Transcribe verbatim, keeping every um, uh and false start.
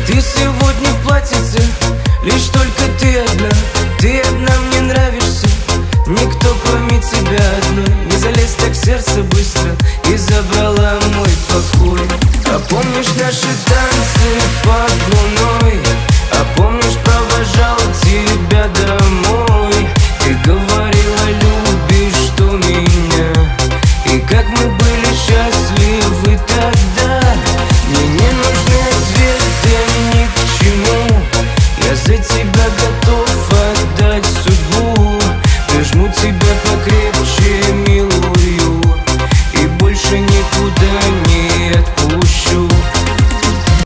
Ты сегодня в платьице, лишь только ты одна. Ты одна мне нравишься, никто кроме тебя одной. Не залез так в сердце быстро и забрала мой покой. А помнишь наши танцы под луной? А помнишь, провожал тебя домой? Ты говорила, любишь что меня, и как мы были счастливы тогда. Мне не нужны ответы ни к чему, я за тебя готов